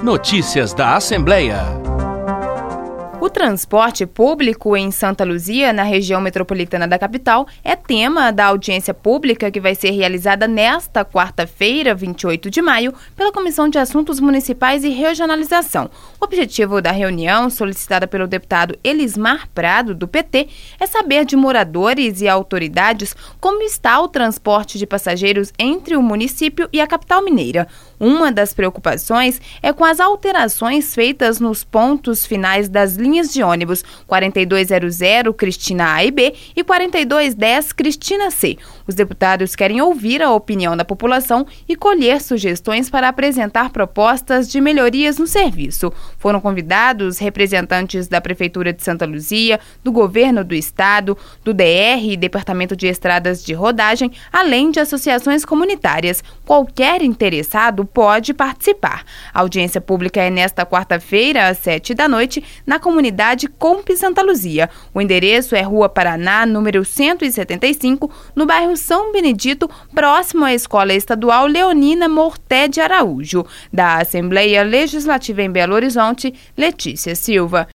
Notícias da Assembleia. O transporte público em Santa Luzia, na região metropolitana da capital, é tema da audiência pública que vai ser realizada nesta quarta-feira, 28 de maio, pela Comissão de Assuntos Municipais e Regionalização. O objetivo da reunião, solicitada pelo deputado Elismar Prado, do PT, é saber de moradores e autoridades como está o transporte de passageiros entre o município e a capital mineira. Uma das preocupações é com as alterações feitas nos pontos finais das linhas de ônibus 4200 Cristina A e B e 4210 Cristina C. Os deputados querem ouvir a opinião da população e colher sugestões para apresentar propostas de melhorias no serviço. Foram convidados representantes da Prefeitura de Santa Luzia, do Governo do Estado, do DR, Departamento de Estradas de Rodagem, além de associações comunitárias. Qualquer interessado pode participar. A audiência pública é nesta quarta-feira, às 19h, na comunidade Comp Santa Luzia. O endereço é Rua Paraná, número 175, no bairro São Benedito, próximo à Escola Estadual Leonina Morté de Araújo. Da Assembleia Legislativa em Belo Horizonte, Letícia Silva.